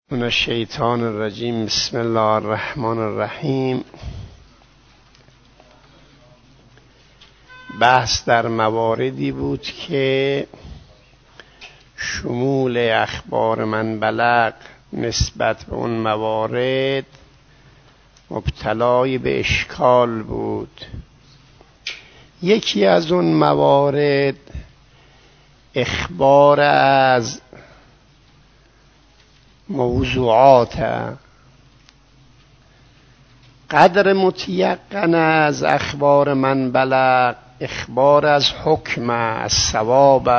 من الشیطان الرجیم. بسم الله الرحمن الرحیم. بحث در مواردی بود که شمول اخبار من بلغ نسبت به اون موارد مبتلای به اشکال بود. یکی از اون موارد اخبار از موضوعات قدر متیقن از اخبار من بلغ، اخبار از حکم، از ثواب.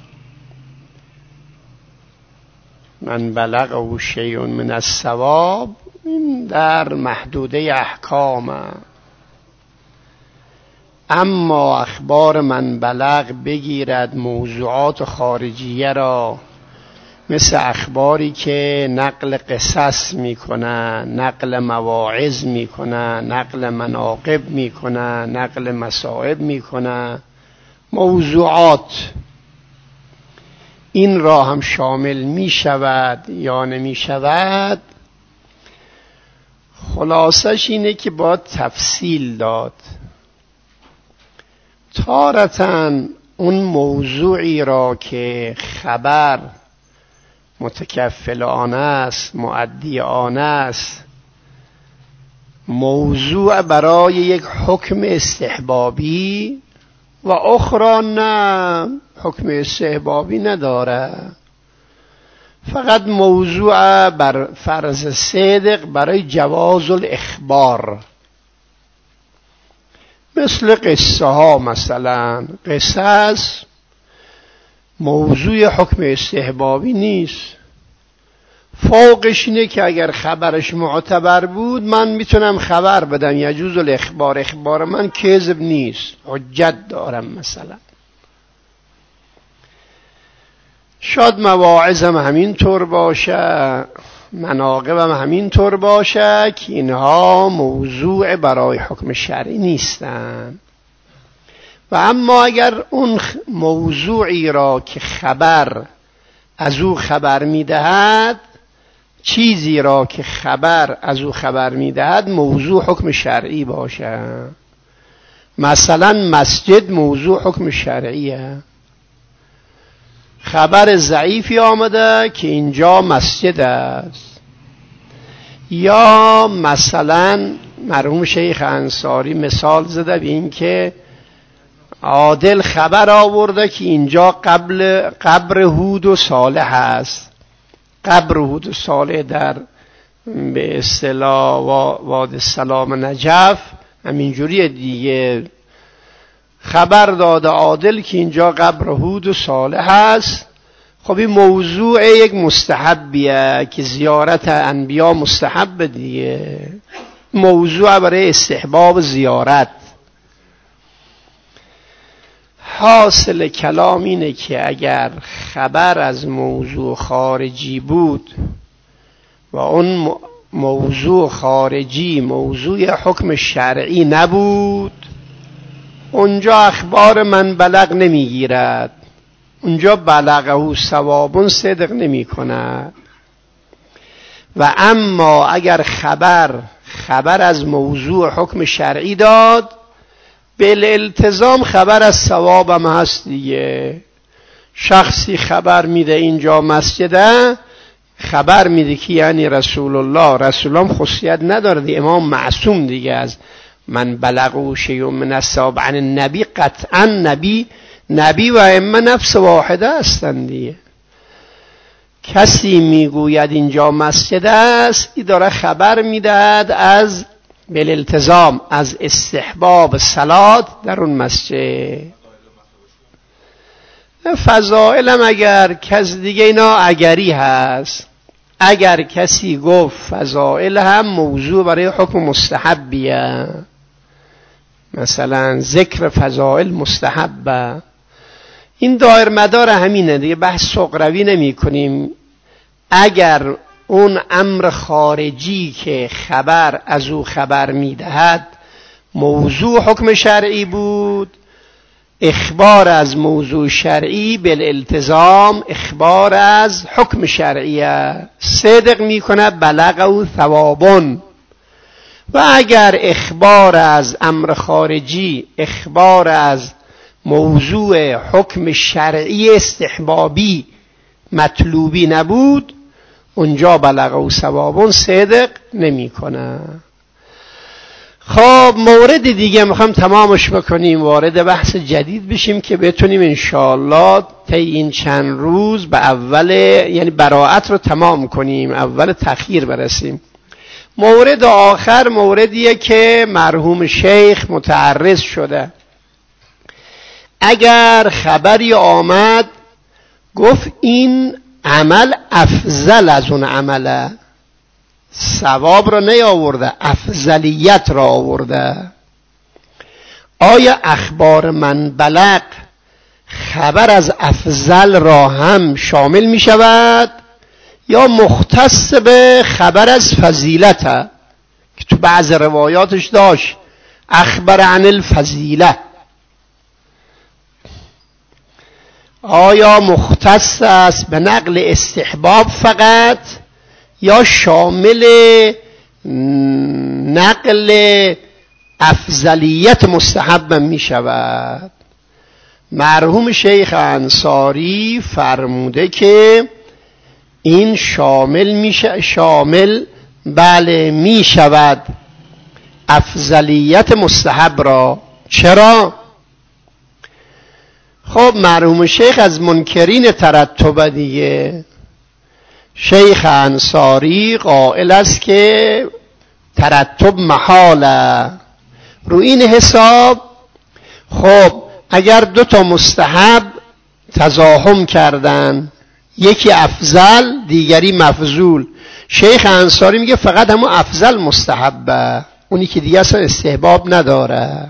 من بلغ او شیء من الثواب، این در محدوده احکام. اما اخبار من بلغ بگیرد موضوعات خارجیه را، مثل اخباری که نقل قصص میکنن، نقل مواعظ میکنن، نقل مناقب میکنن، نقل مصائب میکنن، موضوعات، این را هم شامل میشود یا نمیشود؟ خلاصش اینه که باید تفصیل داد. تارةً اون موضوعی را که خبر متکفل آن است، مؤدی آن است، موضوع برای یک حکم استحبابی و اخرى نه، حکم استحبابی نداره، فقط موضوع بر فرض صدق برای جواز الاخبار، مثل قصه ها. مثلا قصص موضوع حکم استحبابی نیست، فوقش اینه که اگر خبرش معتبر بود من میتونم خبر بدم، یجوز الاخبار، اخبار من کذب نیست، حجت دارم. مثلا شاید مواعظم همین طور باشه، مناقبم همین طور باشه که اینها موضوع برای حکم شرعی نیستن. و اما اگر اون موضوعی را که خبر از او خبر میدهد، چیزی را که خبر از او خبر میدهد موضوع حکم شرعی باشه، مثلا مسجد موضوع حکم شرعیه، خبر ضعیفی آمده که اینجا مسجد است، یا مثلا مرحوم شیخ انصاری مثال زده به این که عادل خبر آورده که اینجا قبر هود و صالح است. قبر هود و صالح در به اصطلاح وادی السلام نجف همینجوری دیگه، خبر داده عادل که اینجا قبر هود و صالح است. خب این موضوع یک مستحبیه که زیارت انبیا مستحب دیگه، موضوع برای استحباب زیارت. حاصل کلام اینه که اگر خبر از موضوع خارجی بود و اون موضوع خارجی موضوع حکم شرعی نبود، اونجا اخبار من بلغ نمیگیرد، اونجا بلغه ثواب صدق نمی کند. و اما اگر خبر از موضوع حکم شرعی داد، بالالتزام خبر از ثواب هم هست دیگه. شخصی خبر میده اینجا مسجده، خبر میده که یعنی رسول الله هم خصوصیت نداره دیگه، امام معصوم دیگه، از من بلغ شیء من الثواب عن النبی، قطعا نبی و ائمه نفس واحده هستند دیگه. کسی میگوید اینجا مسجد است، این داره خبر میدهد از بالالتزام از استحباب صلات در اون مسجد. فضائلم اگر کس دیگه، اینا اگری هست، اگر کسی گفت فضائل هم موضوع برای حکم مستحبیه، مثلا ذکر فضائل مستحبه، این دایر مدار همینه دیگه، بحث سغروی نمی کنیم. اگر اون امر خارجی که خبر از او خبر میدهد موضوع حکم شرعی بود، اخبار از موضوع شرعی بالالتزام اخبار از حکم شرعیه. صدق میکنه بلغ و ثوابون. و اگر اخبار از امر خارجی اخبار از موضوع حکم شرعی استحبابی مطلوبی نبود، اونجا بلغ و ثوابون صدق نمی کنه. خب مورد دیگه میخوام تمامش بکنیم، وارد بحث جدید بشیم که بتونیم انشاءالله طی این چند روز به اول یعنی براءت رو تمام کنیم، اول تأخیر برسیم. مورد آخر موردیه که مرحوم شیخ متعرض شده. اگر خبری آمد گفت این عمل افضل از اون عمله، ثواب را نیاورده، افضلیت را آورده، آیا اخبار من بلغ خبر از افضل را هم شامل می شود یا مختص به خبر از فضیلت که تو بعض روایاتش داشت اخبر عن الفضیله؟ آیا مختص است به نقل استحباب فقط یا شامل نقل افضلیت مستحب می شود؟ مرحوم شیخ انصاری فرموده که این شامل بله می شود افضلیت مستحب را. چرا؟ خب مرحوم شیخ از منکرین ترتب دیگه. شیخ انصاری قائل است که ترتب محاله. رو این حساب خب اگر دو تا مستحب تزاحم کردن، یکی افضل دیگری مفضول، شیخ انصاری میگه فقط همون افضل مستحبه، اونی که دیگه اصلا استحباب نداره.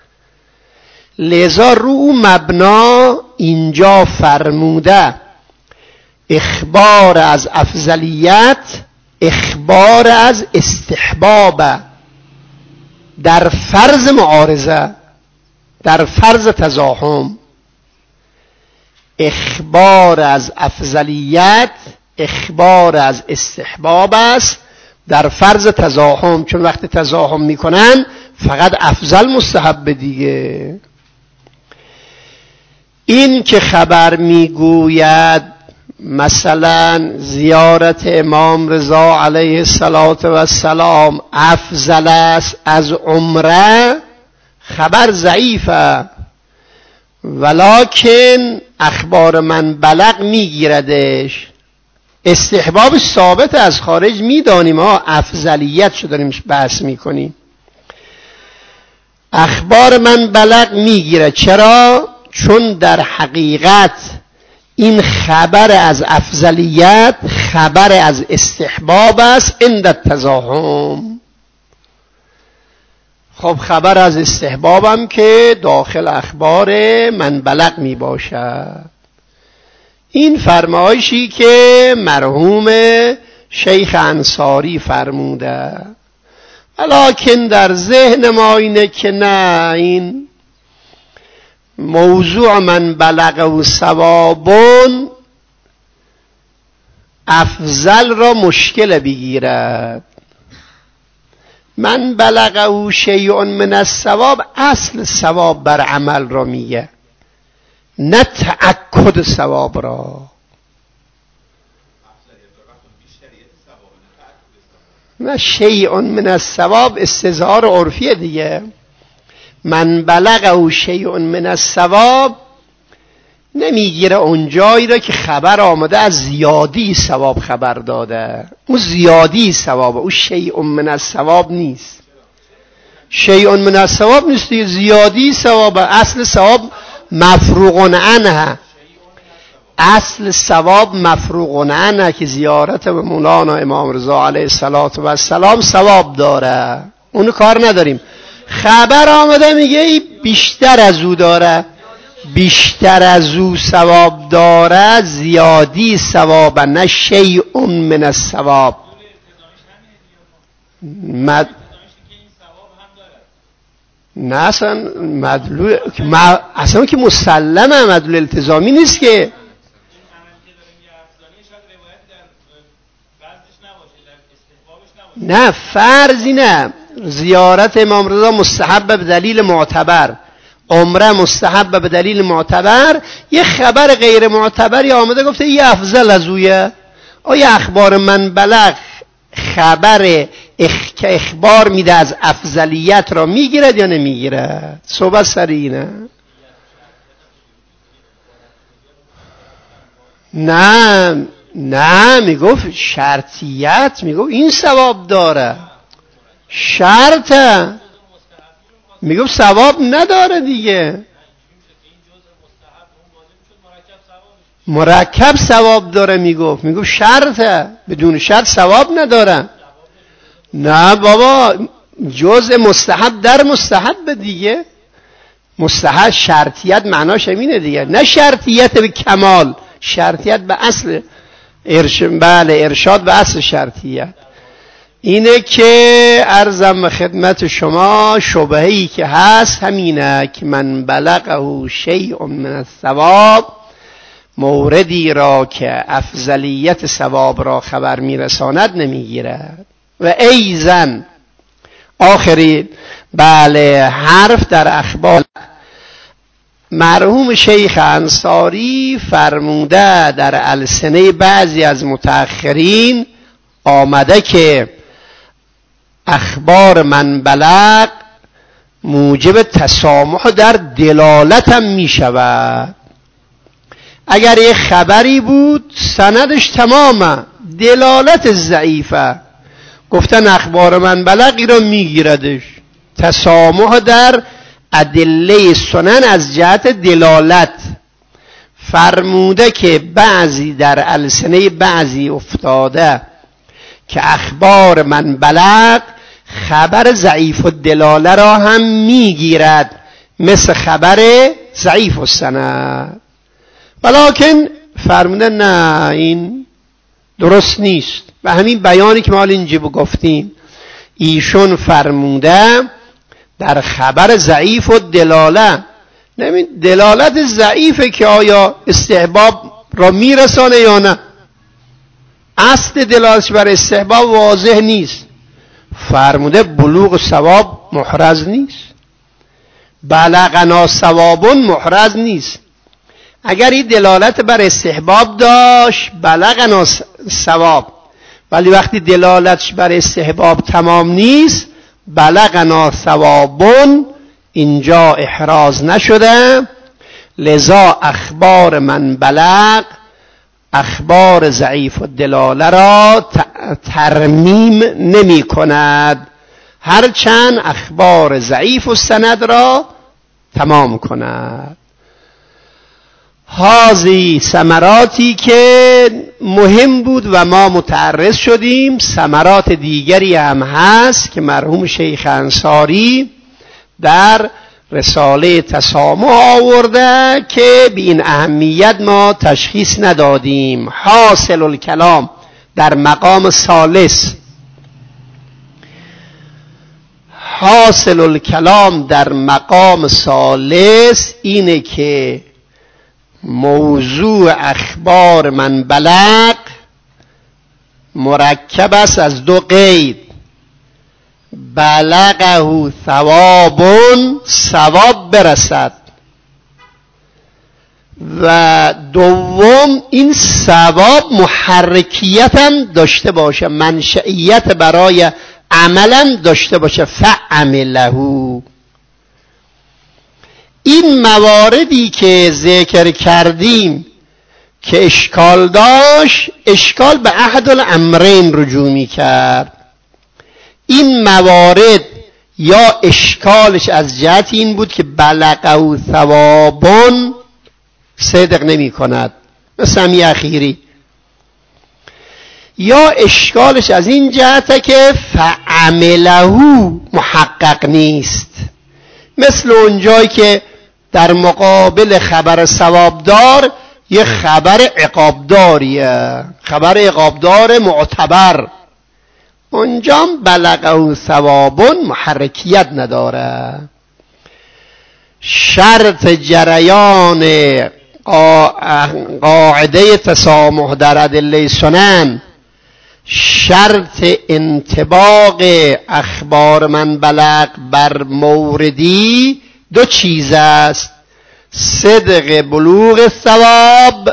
لذا رو اون مبنا اینجا فرموده اخبار از افضلیت اخبار از استحباب در فرض معارضه، در فرض تزاحم. اخبار از افضلیت اخبار از استحباب است در فرض تزاحم، چون وقتی تزاحم میکنن فقط افضل مستحب دیگه. این که خبر میگوید مثلا زیارت امام رضا علیه السلام افضل است از عمره، خبر ضعیفه، ولکن اخبار من بلغ میگیردش. استحباب ثابت از خارج میدانیم، ها افضلیت شو داریم بحث میکنیم. اخبار من بلغ میگیره. چرا؟ چون در حقیقت این خبر از افضلیت خبر از استحباب است عند التزاحم. خب خبر از استحبابم که داخل اخبار من بلغ می باشد. این فرمایشی که مرحوم شیخ انصاری فرموده، ولکن در ذهن ما اینه که نه، این موضوع من بلغ و ثوابون افضل را مشکل بگیرد. من بلغ شیء من الثواب اصل ثواب بر عمل را میگه، نه تأکد ثواب را. نه شیء من الثواب استظهار عرفیه دیگه. من بلغ شیء من الثواب نمیگیره اون جایی را که خبر آمده از زیادی ثواب خبر داده، اون زیادی ثواب، اون شیء من الثواب نیست. شیء من الثواب نیست، زیادی ثواب. اصل ثواب مفروغ عنه، اصل ثواب مفروغ عنه که زیارت به مولانا امام رضا علیه السلام ثواب داره، اونو کار نداریم. خبر آمده میگه بیشتر از او داره، بیشتر از او ثواب داره، زیادی ثواب، نه شیء من الثواب. نه اصلا مدلول اصلا که مسلمه مدلول التزامی نیست که. نه فرضی نه. زیارت امام رضا مستحب به دلیل معتبر، عمره مستحب به دلیل معتبر. یه خبر غیر معتبری آمده گفته یه افضل از اویه. آیا اخبار من بلغ خبر که اخبار میده از افضلیت را میگیرد یا نمیگیرد؟ صحبت سر اینه. نه میگفت شرطیت، میگفت این ثواب داره، شرطه، میگفت ثواب نداره دیگه. مرکب ثواب داره میگفت شرطه، بدون شرط ثواب نداره. نه بابا، جزء مستحب در مستحب دیگه. مستحب شرطیت معناش اینه دیگه، نه شرطیت به کمال، شرطیت به اصل بله ارشاد به اصل شرطیت. اینه که عرضم به خدمت شما شبهه‌ای که هست همینه که من بلغه شیء من الثواب، موردی را که افضلیت ثواب را خبر میرساند نمیگیرد. و ایزن آخری بله حرف در اخبار مرحوم شیخ انصاری فرموده در السنه بعضی از متأخرین آمده که اخبار من بلغ موجب تسامح در دلالتم می شود. اگر یک خبری بود سندش تمامه، دلالت ضعیفه، گفتن اخبار من بلغی را میگیردش. تسامح در ادله سنن از جهت دلالت فرموده که بعضی در السنه بعضی افتاده که اخبار من بلغ خبر ضعیف الدلاله را هم میگیرد، مثل خبر ضعیف السند. ولکن فرموده نه این درست نیست. و همین بیانی که ما اینجا گفتیم ایشون فرموده در خبر ضعیف و دلاله، نمید دلالت ضعیفه که آیا استحباب را میرسانه یا نه، اصل دلالتش بر استحباب واضح نیست. فرموده بلوغ ثواب محرز نیست، بلغنا ثوابون محرز نیست. اگر این دلالت بر استحباب داشت بلغنا ثواب، ولی وقتی دلالتش بر استحباب تمام نیست بلغنا ثوابون، اینجا احراز نشده. لذا اخبار من بلغ اخبار ضعیف الدلاله را ترمیم نمی کند، هرچند اخبار ضعیف السند را تمام کند. هذه ثمراتی که مهم بود و ما متعرض شدیم. ثمرات دیگری هم هست که مرحوم شیخ انصاری در رساله تسامح آورده که به این اهمیت ما تشخیص ندادیم. حاصل الکلام در مقام ثالث، حاصل الکلام در مقام ثالث اینه که موضوع اخبار من بلغ مرکب است از دو قید: بلغه ثوابون، ثواب برسد، و دوم این ثواب محرکیت هم داشته باشه، منشئیت برای عملا داشته باشه. فعمله. این مواردی که ذکر کردیم که اشکال داشت، اشکال به احد الامرین رجوع می کرد. این موارد یا اشکالش از جهت این بود که بلغه ثوابون صدق نمی کند مثل همی اخیری، یا اشکالش از این جهته که فعمله محقق نیست، مثل اونجایی که در مقابل خبر ثوابدار یه خبر عقابداریه، خبر عقابدار معتبر، اونجا بلغه ثوابون محرکیت نداره. شرط جریان قاعده تسامح در ادله سنن، شرط انطباق اخبار من بلغ بر موردی دو چیز است: صدق بلوغ ثواب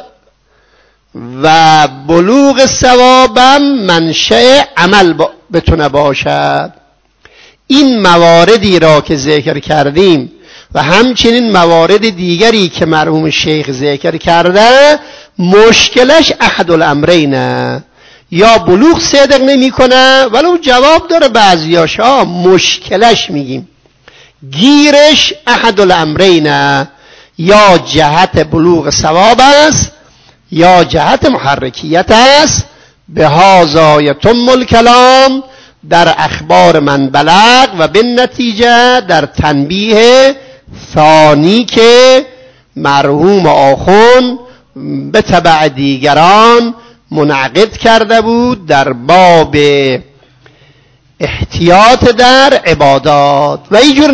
و بلوغ ثوابم منشأ عمل بتونه باشد. این مواردی را که ذکر کردیم و همچنین موارد دیگری که مرحوم شیخ ذکر کرده، مشکلش احد الامرینه، یا بلوغ صدق نمی کنه ولو جواب داره بعضیاش، مشکلش میگیم گیرش احد الامرینه، یا جهت بلوغ ثواب است یا جهت محرکیت است. به هذا یتم الکلام در اخبار من بلغ و به نتیجه در تنبیه ثانی که مرحوم آخوند به تبع دیگران منعقد کرده بود در باب احتیاط در عبادات، و اینجور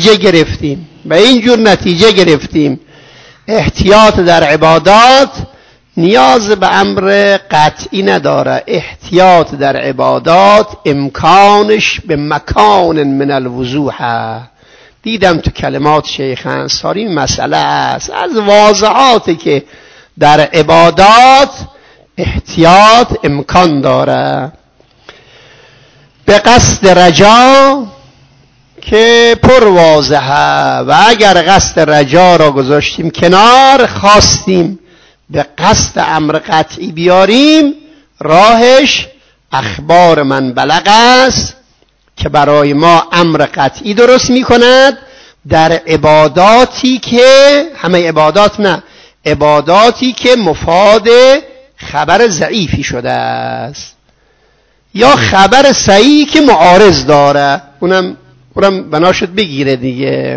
نتیجه گرفتیم احتیاط در عبادات نیاز به امر قطعی نداره. احتیاط در عبادات امکانش به مکان من الوضوح. دیدم تو کلمات شیخ انصاری مسئله است از واضحاتی که در عبادات احتیاط امکان داره. به قصد رجا که پر واضحه، و اگر قصد رجا را گذاشتیم کنار، خواستیم به قصد امر قطعی بیاریم، راهش اخبار من بلغ است که برای ما امر قطعی درست می کند در عباداتی که همه عبادات نه، عباداتی که مفاد خبر ضعیفی شده است یا خبر صحیحی که معارض داره، اونم بنا شد بگیره دیگه،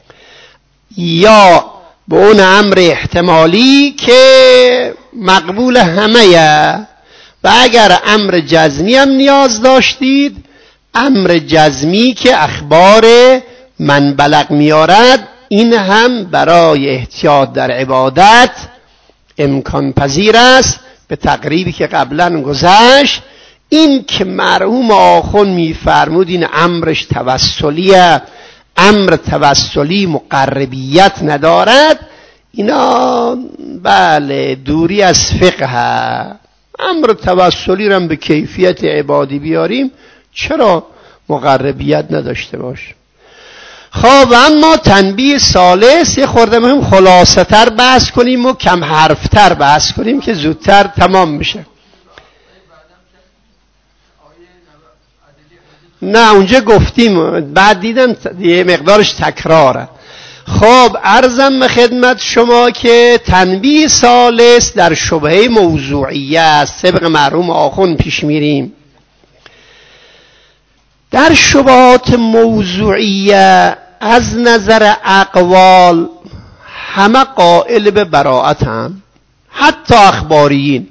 یا به اون امر احتمالی که مقبول همه. و اگر امر جزمی هم نیاز داشتید، امر جزمی که اخبار من بلغ میارد، این هم برای احتیاط در عبادت امکان پذیر است. به تقریبی که قبلا گذشت، این که مرحوم آخوند میفرمود این امرش توسلیه، امر توسلی مقربیت ندارد، اینا بله دوری از فقه. امر توسلی رو به کیفیت عبادی بیاریم، چرا مقربیت نداشته باش؟ خب اما تنبیه ثالث یه خورده مهم خلاصه تر بحث کنیم و کم حرف تر بحث کنیم که زودتر تمام میشه. نه اونجا گفتیم، بعد دیدم یه مقدارش تکراره. خب عرضم به خدمت شما که تنبیه ثالث در شبهه موضوعیه است. طبق مرحوم آخوند پیش میریم. در شبهات موضوعیه از نظر اقوال همه قائل به براءتن، حتی اخباریین.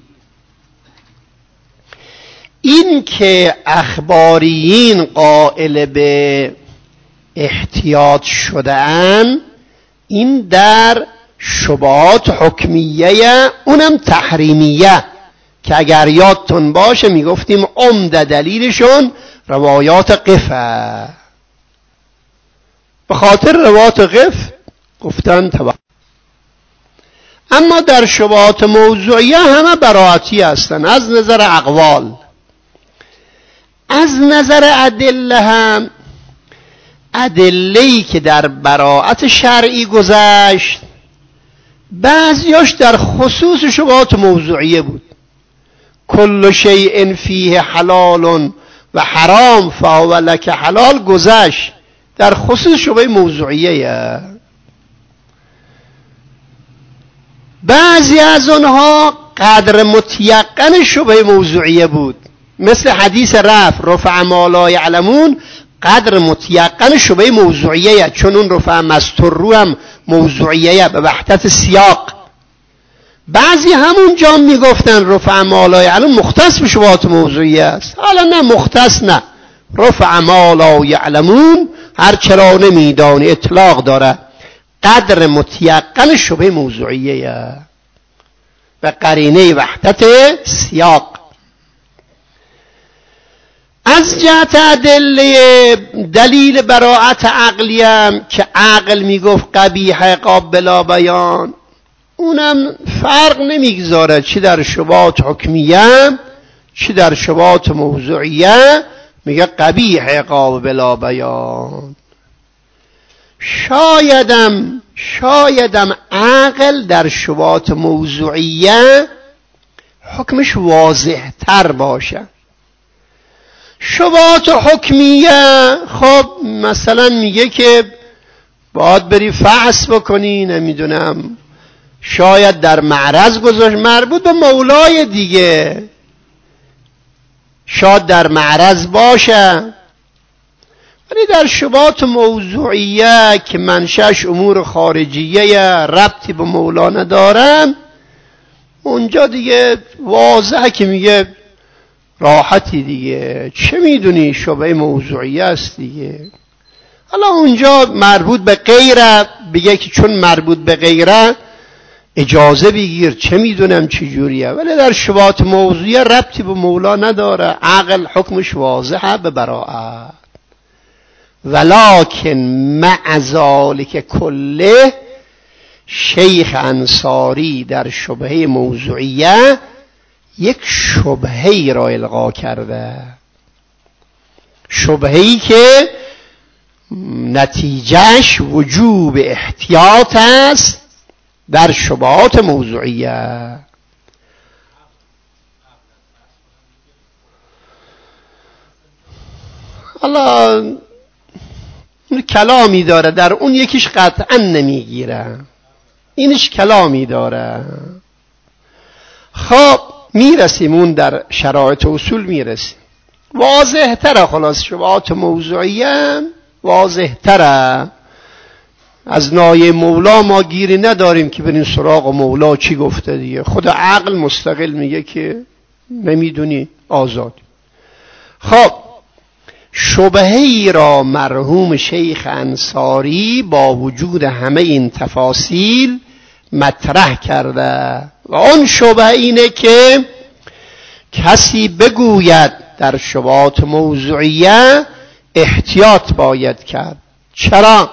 این که اخباریین قائل به احتیاط شدن، این در شبهات حکمیه، اونم تحریمیه، که اگر یادتون باشه میگفتیم عمده دلیلشون روایات قفه. به خاطر روایات قف گفتن تبع. اما در شبهات موضوعیه همه براعتی هستن از نظر اقوال. از نظر ادله هم ادله‌ای که در براعت شرعی گذشت، بعضیاش در خصوص شبهات موضوعیه بود. کل شیء فیه حلال و حرام فهو لک حلال گذشت، در خصوص شبهه موضوعیه. بعضی از اونها قدر متیقن شبهه موضوعیه بود، مثل حدیث رفع ما لا یعلمون، قدر متیقن شبهه موضوعیه، چون اون رفع مستر هم موضوعیه به وحدت سیاق. بعضی همون جا میگفتن رفع ما لا یعلمون مختص به شبهات موضوعیه است. حالا نه مختص، نه، رفع ما لا یعلمون هر چرا نمیدانی اطلاق داره. قدر متیقن شبه موضوعیه و قرینه وحدت سیاق. از جهت ادله دلیل براعت عقلی هم که عقل میگفت قبیح قابل بیان، اونم فرق نمیگذاره چی در شبهات حکمیه چی در شبهات موضوعیه، میگه قبیح قابل بیان. شایدم عقل در شبهات موضوعیه حکمش واضح تر باشه. شبهات حکمیه خب مثلا میگه که باید بری فحص بکنی، نمیدونم شاید در معرض گذاشت، مربوط به مولای دیگه، شاید در معرض باشه. ولی در شبهات موضوعیه که منشأش امور خارجیه ربطی به مولا ندارن، اونجا دیگه واضحه که میگه راحتی دیگه، چه میدونی شبهه موضوعیه است دیگه. حالا اونجا مربوط به غیره بگه که چون مربوط به غیره اجازه بگیر، چه میدونم چی جوریه. ولی در شبهات موضوعیه ربطی به مولا نداره، عقل حکمش واضحه به براءت. ولکن مع ذلک کله، شیخ انصاری در شبهه موضوعیه یک شبهه‌ای را القا کرده، شبهه‌ای که نتیجهش وجوب احتیاط است در شبهات موضوعیه. الله کلامی داره در اون، یکیش قطعا نمیگیره، اینش کلامی داره. خب میرسیم اون در شرایط اصول میرسیم، واضح تره. خلاص شبهات موضوعیه واضح تره. از نایه مولا ما گیری نداریم که بریم سراغ مولا چی گفته دیگه، خود عقل مستقل میگه که نمیدونی آزاد. خب شبهه‌ای را مرحوم شیخ انصاری با وجود همه این تفاصیل مطرح کرده و اون شبهه اینه که کسی بگوید در شبهات موضوعیه احتیاط باید کرد. چرا؟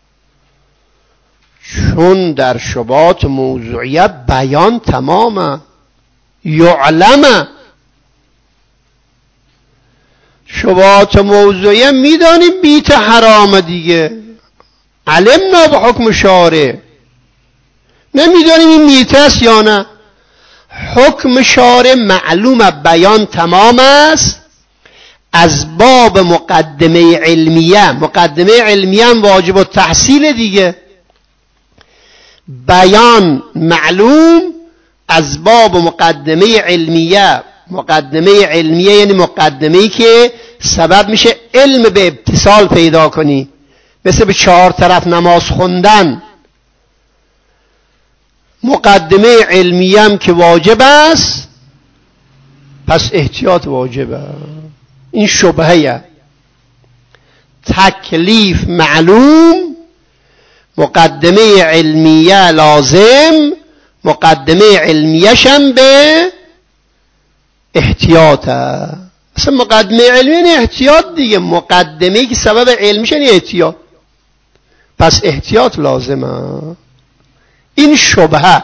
چون در شبهات موضوعیه بیان تمامه، یعلمه. شبهات موضوعیه میدانیم بیت حرام دیگه، علمنا به حکم شارع، نمیدانیم این میت است یا نه. حکم شارع معلومه، بیان تمام است. از باب مقدمه علمیه، مقدمه علمیه هم واجب التحصیل دیگه، بیان معلوم از باب مقدمه علمیه. مقدمه علمیه یعنی مقدمه‌ای که سبب میشه علم به اتصال پیدا کنی، مثل به 4 طرف نماز خوندن. مقدمه علمیه هم که واجب است، پس احتیاط واجبه. این شبهه، تکلیف معلوم، مقدمه علمیه لازم، مقدمه علمیه‌ش هم به احتیاطه. اصلا مقدمه علمیه یعنی احتیاط دیگه، مقدمه‌ای که سبب علمیش یعنی احتیاط، پس احتیاط لازمه. این شبهه.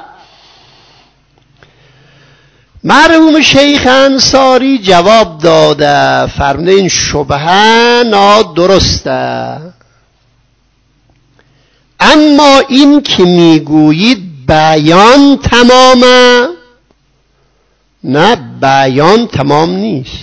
مرحوم شیخ انصاری جواب داده، فرموده این شبهه نادرسته، اما این که میگویید بیان تمامه، نه بیان تمام نیست.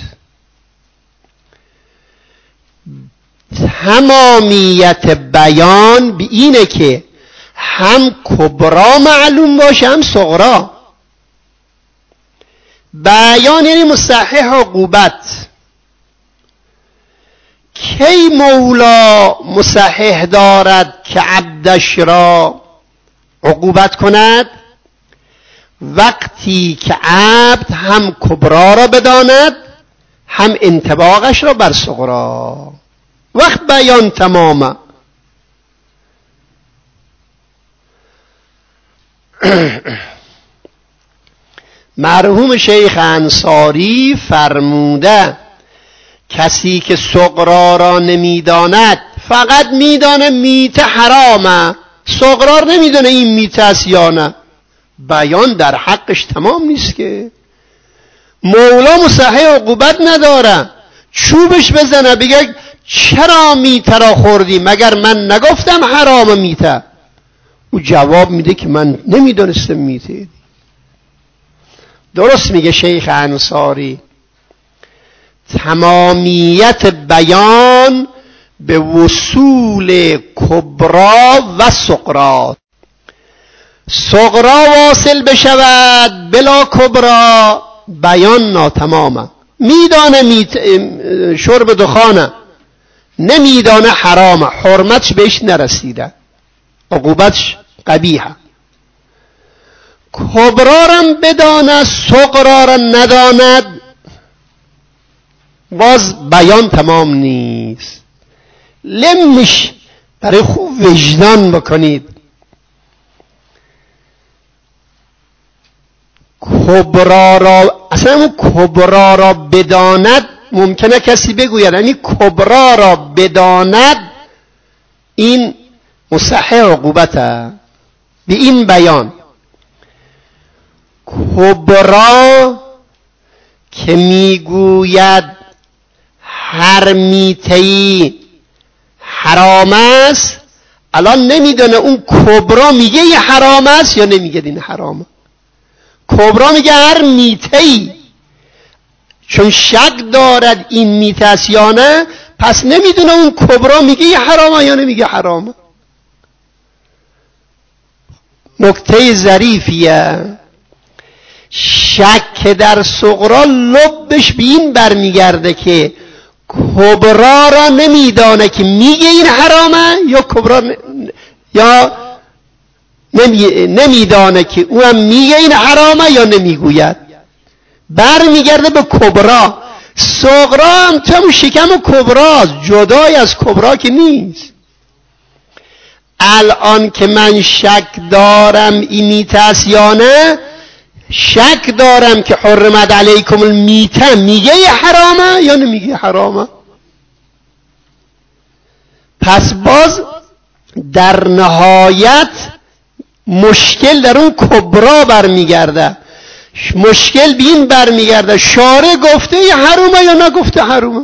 تمامیت بیان به اینه که هم کبرا معلوم باشه هم صغرا. بیان یعنی مصحح عقوبت. کی مولا مصحح دارد که عبدش را عقوبت کند؟ وقتی که عبد هم کبرا را بداند هم انطباقش را بر صغرا. وقت بیان تمامه. مرحوم شیخ انصاری فرموده کسی که صغرا را نمیداند، فقط میدانه میته حرامه، صغرا نمیدانه این میته است یا نه، بیان در حقش تمام نیست که. مولا مصحح عقوبت نداره، چوبش بزنه بگه چرا میته را خوردی، مگر من نگفتم حرام میته؟ او جواب میده که من نمیدانستم میته. درست میگه شیخ انصاری، تمامیت بیان به وصول کبرا و صغرا. صغرا واصل بشود بلا کبرا، بیان ناتمامه. میدانه شرب دخانه، نمیدانه حرامه، حرمتش بهش نرسیده، عقوبتش قبیحه. کبرا را بداند، صغرا را نداند، باز بیان تمام نیست. لمش برای خوب وجدان بکنید. کبرا را، اصلا کبرا را بداند، ممکنه کسی بگوید یعنی کبرا را بداند این مصحح عقوبته به این بیان. کبرا که میگوید هر میتهی حرام است، الان نمیدونه اون کبرا میگه یه حرام است یا نمیگه این حرامه. کبرا میگه هر میتهی، چون شک دارد این میته است یا نه، پس نمیدونه اون کبرا میگه یه حرامه یا نمیگه حرامه. نکته ظریفیه. شک در صغرا لبش به این برمیگرده که کبرا را نمیدانه که میگه این حرامه یا کبرا یا نمیدانه که اونم میگه این حرامه یا نمیگوید، برمیگرده به کبرا. صغرا هم تو شکم کبراست، جدای از کبرا که نیست. الان که من شک دارم این میته است یا نه، شک دارم که حرمت علیکم المیته میگه یه حرامه یا نمیگه حرامه. پس باز در نهایت مشکل در اون کبرا برمیگرده. مشکل به این برمیگرده شارع گفته یه حرامه یا نگفته حرامه.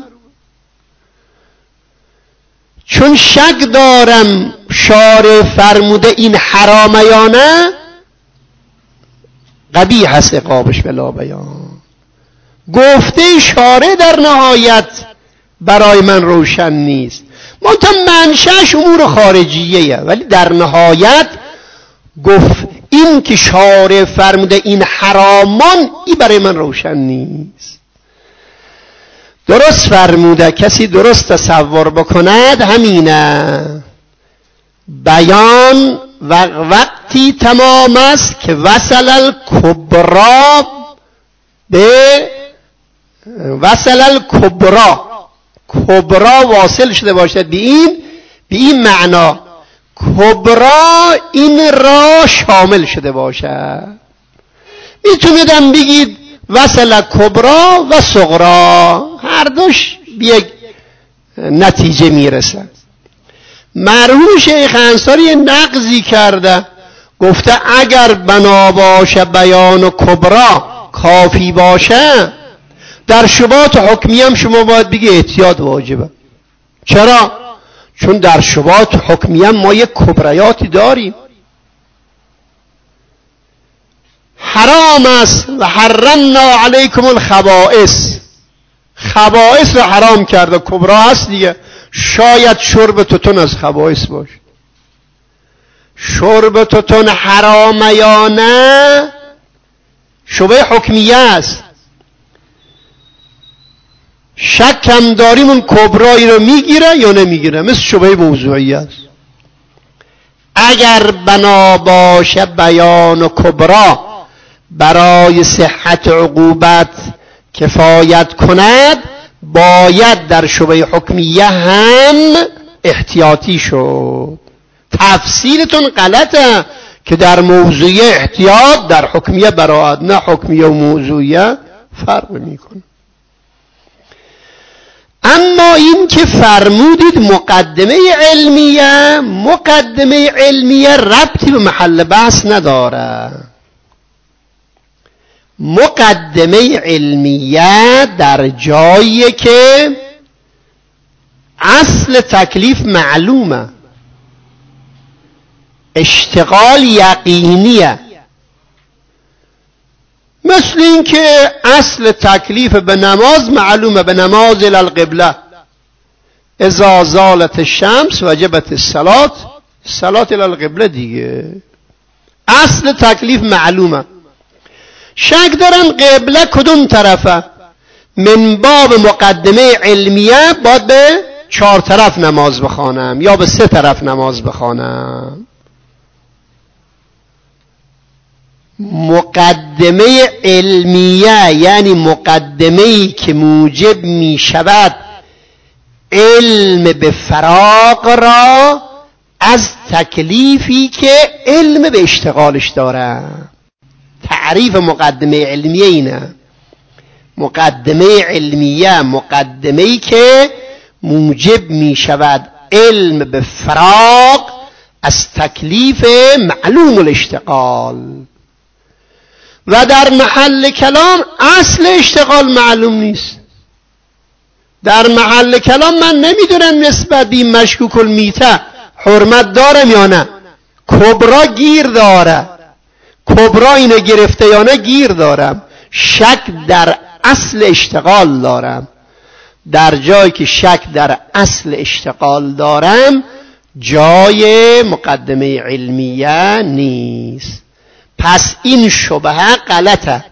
چون شک دارم شارع فرموده این حرامه یا نه، قبیح هست عقابش بلا بیان. گفته شارع در نهایت برای من روشن نیست، منتها منشأش امور خارجیه، ولی در نهایت گفت این که شارع فرموده این حرامان، این برای من روشن نیست. درست فرموده، کسی درست تصور بکند همینه. بیان وقتی تمام است که وصل الکبرا به وصل الکبرا، کبرا واصل شده باشد به این معنا، کبرا این را شامل شده باشد. میتونیدم بگید وصل کبرا و صغرا، هر دوش به یک نتیجه میرسد. مرحوم شیخ انصاری نقضی کرده، گفته اگر بنا باشه بیان و کبرا کافی باشه، در شبهات حکمی هم شما باید بگی احتیاط واجبه. چرا؟ چون در شبهات حکمی هم ما یک کبریاتی داریم. حرام است و حرمنا علیکم الخبائث، خبائث رو حرام کرده، کبرا هست دیگه. شاید شرب توتون از خبائث باشه. شرب توتون حرامه یا نه شبه حکمیه است. شک هم داریم اون کبرایی رو میگیره یا نمیگیره، مثل شبه موضوعی است. اگر بنا باشه بیان و کبرا برای صحت عقوبت کفایت کند، باید در شبه حکمیه هم احتیاطی شد. تفسیرتون غلطه که در موضوعیه احتیاط، در حکمیه براعت. نه حکمیه و موضوعیه فرق میکنه. اما این که فرمودید مقدمه علمیه ربطی به محل بحث نداره. مقدمه علمیه در جایی که اصل تکلیف معلومه، اشتغال یقینیه. مثل این که اصل تکلیف به نماز معلومه، به نماز الی القبله، اذا زالت الشمس وجبت الصلاة الی القبله دیگه. اصل تکلیف معلومه. شک دارن قبله کدوم طرفه، من باب مقدمه علمیه باید به 4 طرف نماز بخوانم یا به 3 طرف نماز بخوانم. مقدمه علمیه یعنی مقدمه‌ای که موجب می شود علم به فراغ را از تکلیفی که علم به اشتغالش داره. تعریف مقدمه علمیه اینه. مقدمه علمیه مقدمه‌ای که موجب می شود علم به فراغ از تکلیف معلوم الاشتغال. و در محل کلام اصل اشتغال معلوم نیست. در محل کلام من نمیدونم نسبت به مشکوک المیته حرمت دارم یا نه. کبرا گیر داره، کبرا اینو گرفته یا نه گیر دارم. شک در اصل اشتغال دارم. در جایی که شک در اصل اشتغال دارم جای مقدمه علمیه نیست. پس این شبهه غلطه.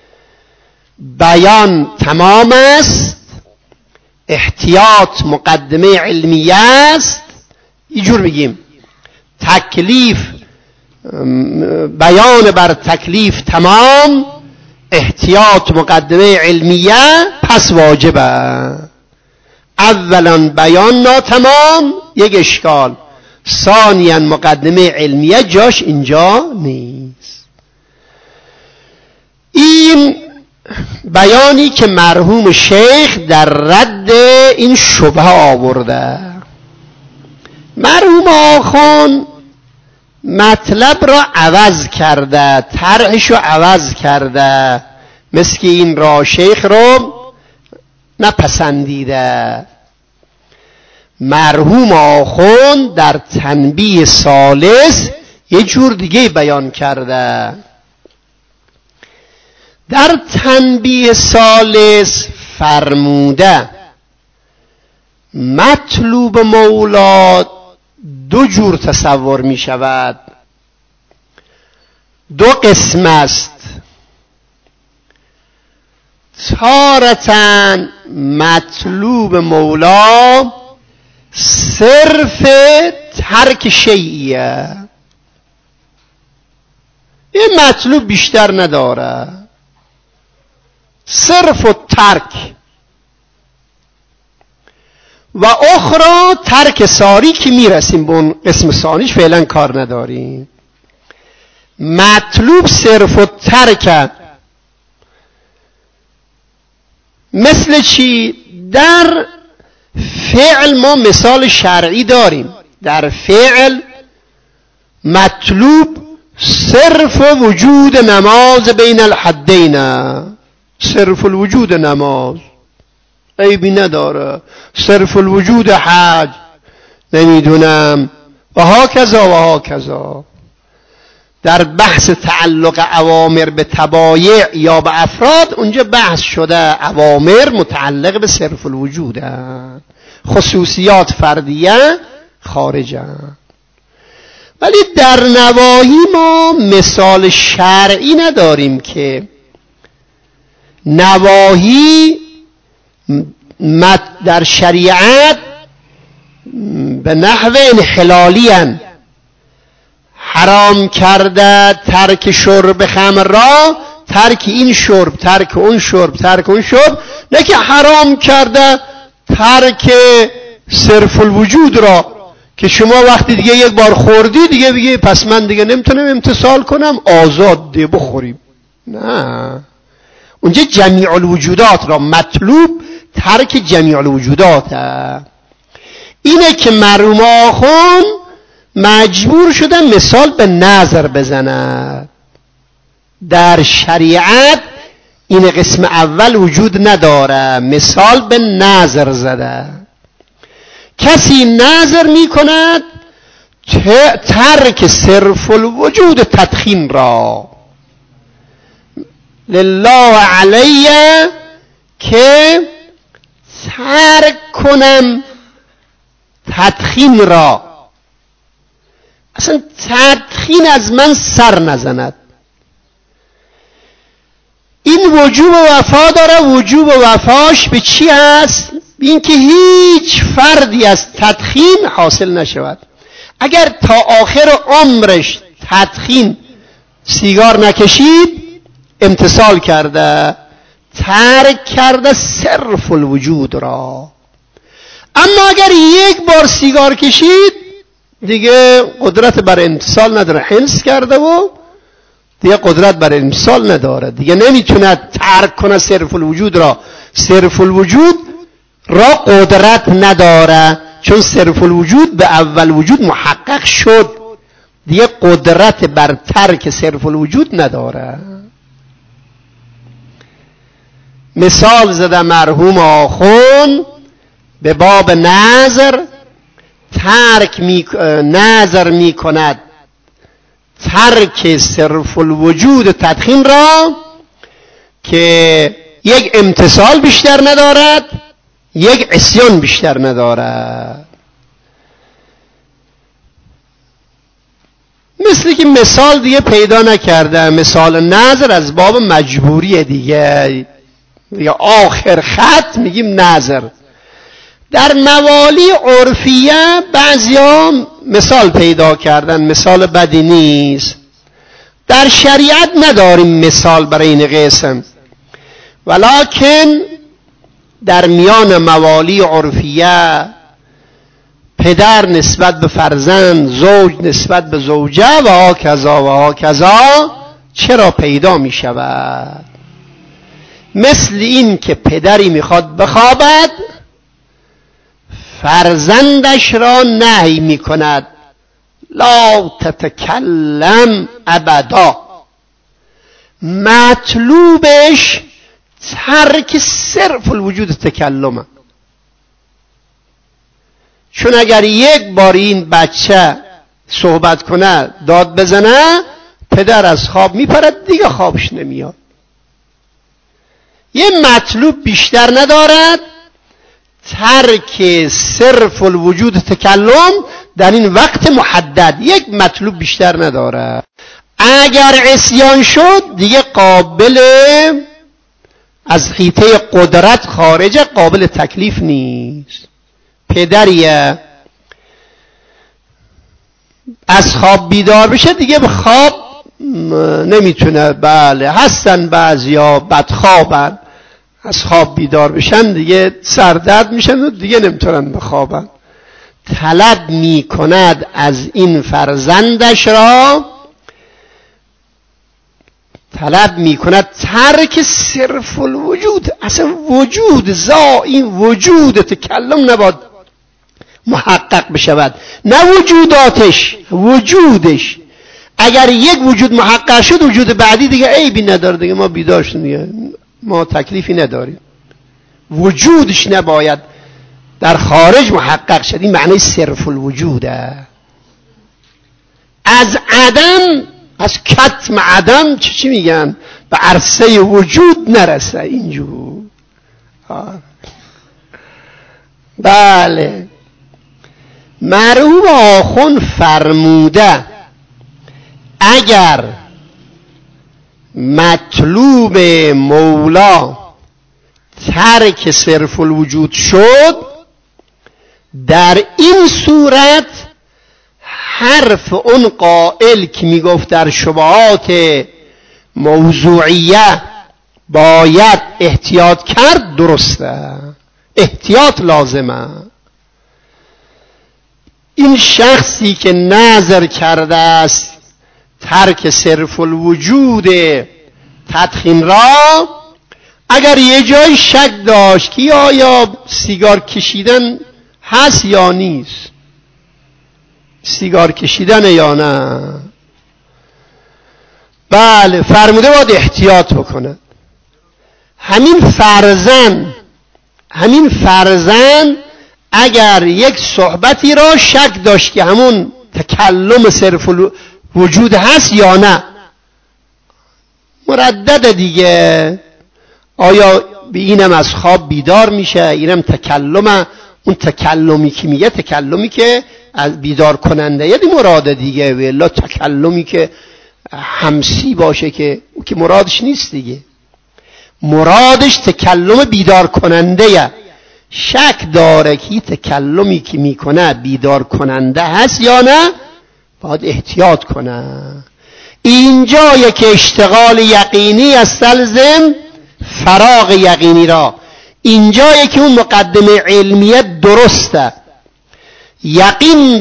بیان تمام است، احتیاط مقدمه علمیه است. اینجور بگیم تکلیف، بیان بر تکلیف تمام، احتیاط مقدمه علمیه، پس واجبه. اولا بیان ناتمام، یک اشکال. ثانیا مقدمه علمیه جاش اینجا نیست. این بیانی که مرحوم شیخ در رد این شبهه آورده. مرحوم آخوند مطلب را عوض کرده، طرحش رو عوض کرده، مثل که این را شیخ رو نپسندیده. مرحوم آخوند در تنبیه ثالث یه جور دیگه بیان کرده. در تنبیه ثالث فرموده مطلوب مولا 2 جور تصور می شود، 2 قسم است. تارةً مطلوب مولا صرف ترک شیئیه. این مطلوب بیشتر نداره، صرف و ترک. و اخرى ترک ساری که میرسیم به اون قسم ثانیش، فعلا کار نداریم. مطلوب صرف و ترک. مثل چی؟ در فعل ما مثال شرعی داریم. در فعل مطلوب صرف وجود نماز بین الحدین، صرف الوجود نماز عیبی نداره، صرف الوجود حج، نمیدونم و ها کذا. در بحث تعلق اوامر به تبایع یا به افراد اونجا بحث شده اوامر متعلق به صرف الوجوده، خصوصیات فردیه خارجه. ولی در نواهی ما مثال شرعی نداریم که نواهی در شریعت به نحو انحلالی هن. حرام کرده ترک شرب خمر را، ترک این شرب، ترک اون شرب، ترک اون شرب. نه که حرام کرده ترک صرف الوجود را که شما وقتی دیگه یک بار خوردی دیگه بگی پس من دیگه نمیتونم امتصال کنم، آزاد دیگه بخوریم. نه، اونجا جمیع الوجودات را مطلوب ترک جمیع الوجودات اینه که مرحوم آخوند مجبور شدن مثال به نظر بزنند. در شریعت این قسم اول وجود نداره، مثال به نظر زده. کسی نظر می کند ترک صرف الوجود تدخین را، لله علیه که ترک کنم تدخین را، اصلا تدخین از من سر نزند. این وجوب وفا داره. وجوب وفاش به چی هست؟ این که هیچ فردی از تدخین حاصل نشود. اگر تا آخر عمرش تدخین سیگار نکشید امتصال کرده، ترک کرده صرف الوجود را. اما اگر یک بار سیگار کشید دیگه قدرت بر امتصال نداره، حنس کرده و دیگه قدرت بر امتصال نداره، دیگه نمیتونه ترک کنه صرف الوجود را. صرف الوجود را قدرت نداره، چون صرف الوجود به اول وجود محقق شد، دیگه قدرت بر ترک صرف الوجود نداره. مثال زده مرحوم آخوند به باب نظر، نظر می کند ترک صرف الوجود تدخین را که یک امتصال بیشتر ندارد، یک عصیان بیشتر ندارد. مثل که مثال دیگه پیدا نکرده، مثال نظر از باب مجبوری دیگه آخر خط میگیم نظر. در موالی عرفیه بعضیا مثال پیدا کردن، مثال بدی نیست. در شریعت نداریم مثال برای این قسم، ولکن در میان موالی عرفیه پدر نسبت به فرزند، زوج نسبت به زوجه و ها کذا چرا پیدا می شود؟ مثل این که پدری میخواد بخوابد، فرزندش را نهی می کند لا تتکلم ابدا، مطلوبش ترک صرف الوجود تکلمه. چون اگر یک بار این بچه صحبت کنه، داد بزنه، پدر از خواب میپرد، دیگه خوابش نمیاد. یه مطلوب بیشتر ندارد، ترک صرف الوجود تکلم در این وقت محدد یک مطلوب بیشتر نداره. اگر عصیان شد دیگه قابل از حیطه قدرت خارجه، قابل تکلیف نیست. پدریه از خواب بیدار بشه دیگه به خواب نمیتونه. بله هستن بعضیا بدخوابن، از خواب بیدار بشن دیگه سردرد میشن و دیگه نمیتونن بخوابن. طلب میکند از این فرزندش را، طلب میکند ترک صرف الوجود. اصلا وجود این وجود تکلم نباید محقق بشود، نه وجوداتش، وجودش. اگر یک وجود محقق شد، وجود بعدی دیگه عیبی نداره، دیگه ما بیدار شدیم دیگه، ما تکلیفی نداریم. وجودش نباید در خارج محقق شد. این معنی صرف الوجوده. از عدم، از کتم عدم چی میگن؟ به عرصه وجود نرسه اینجور. بله مرحوم آخوند فرموده اگر مطلوب مولا ترک صرف الوجود شد، در این صورت حرف اون قائل که میگفت در شبهات موضوعیه باید احتیاط کرد درسته، احتیاط لازمه. این شخصی که نظر کرده است ترک صرف الوجود تدخین را، اگر یه جای شک داشت که آیا سیگار کشیدن هست یا نیست، سیگار کشیدن یا نه، بله فرموده باید احتیاط بکنه. همین فرزن اگر یک صحبتی را شک داشت که همون تکلم صرف وجود هست یا نه، مردد دیگه، آیا به اینم از خواب بیدار میشه، اینم تکلم، اون تکلمی که میگه تکلمی که از بیدار کننده یه مراده دیگه، ولی تکلمی که همسی باشه که او که مرادش نیست دیگه، مرادش تکلم بیدار کننده. شک داره که تکلمی که میکنه بیدار کننده هست یا نه، باید احتیاط کنه. اینجا که اشتغال یقینی استلزم فراغ یقینی را، اینجا که اون مقدمه علمیت درسته، یقین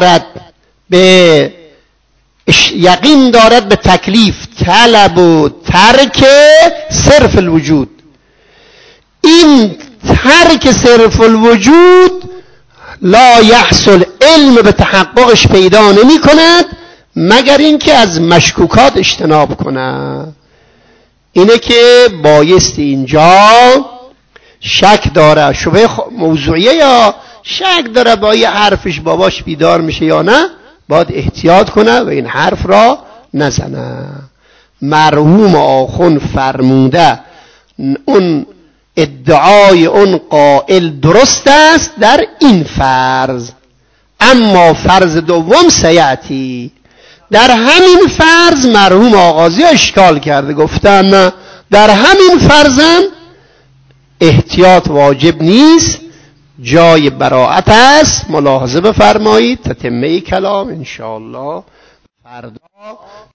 دارد به تکلیف، طلب و ترک صرف الوجود. این ترک صرف الوجود لا یحصل، علم به تحققش پیدا نمی کند مگر اینکه از مشکوکات اجتناب کند. اینه که بایستی اینجا شک داره، شبه موضوعیه یا شک داره با یه حرفش باباش بیدار میشه یا نه، باید احتیاط کنه و این حرف را نزنه. مرحوم آخون فرموده اون ادعای اون قائل درست است در این فرض، اما فرض دوم سیعتی. در همین فرض مرحوم آغازی اشکال کرده، گفتن در همین فرضم احتیاط واجب نیست، جای براعت است. ملاحظه بفرمایید، تتمه کلام انشاءالله فردا